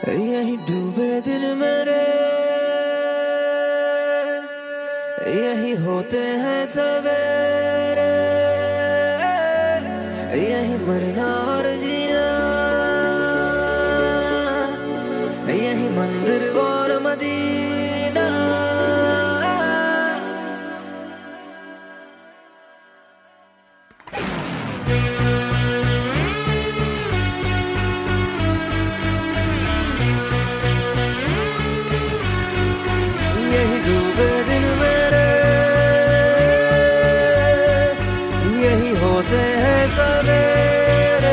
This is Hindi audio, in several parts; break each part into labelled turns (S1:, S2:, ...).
S1: यही डूबे दिन मेरे, यही होते हैं सवेरे, यही मरना और जीना, यही मंदिर और मदीना। यही डूबे दिन मेरे, यही होते हैं सवेरे,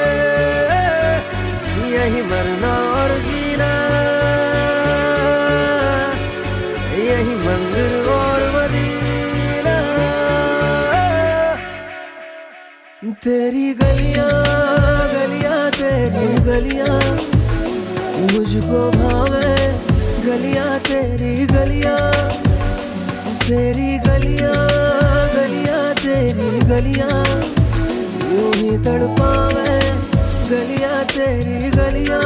S1: यही मरना और जीना, यही मंदिर और मदीना। तेरी गलियां गलियां तेरी गलियां मुझको भावे, गलियां तेरी गलियां, तेरी गलियां गलियां तेरी गलियां यूं ही तड़पावे, गलियां तेरी गलियां।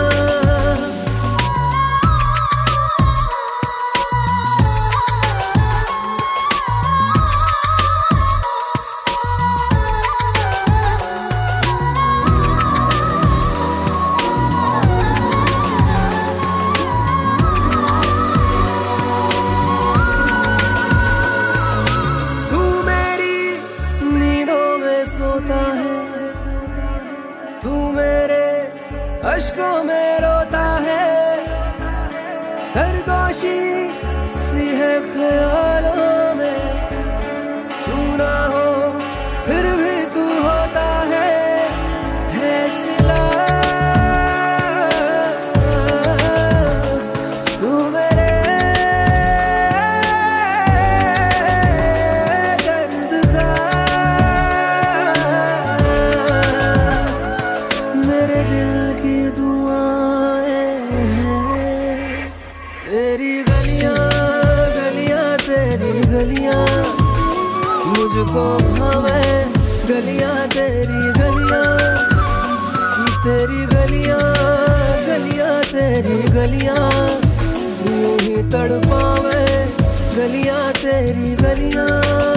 S1: सोता है तू, मेरे अश्कों में रोता है, सरगोशी सी है ख्यालों में, तू ना हो फिर भी तू होता है सिला। तू मेरे दर्द का, मेरे दिल की दुआएं हैं। तेरी गलियां गलियां तेरी गलियां मुझको भावे, गलियां तेरी गलियां, तेरी गलियां गलियां तेरी गलियां यूं ही तड़पावे, गलियां तेरी गलियां।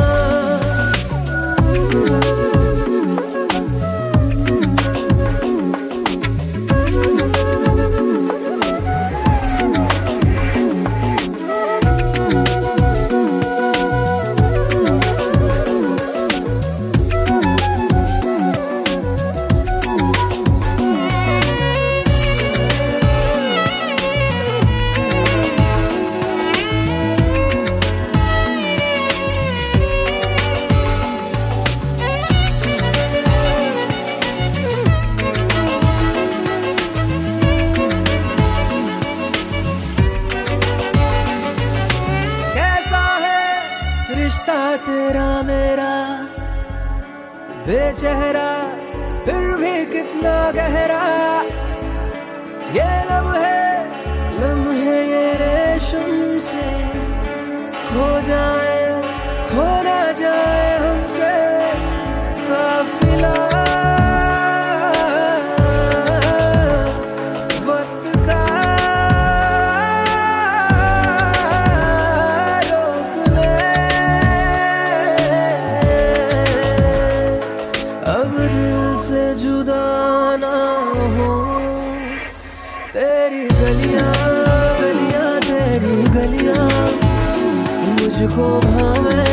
S1: रिश्ता तेरा मेरा बेचेहरा फिर भी कितना गहरा, ये लम्हे लम्हे ये रेशम से खो जाए, खो ना जाए हमसे काफिला। अब दिल से जुदा ना हो, तेरी गलियां गलियां तेरी गलियां मुझको भावे,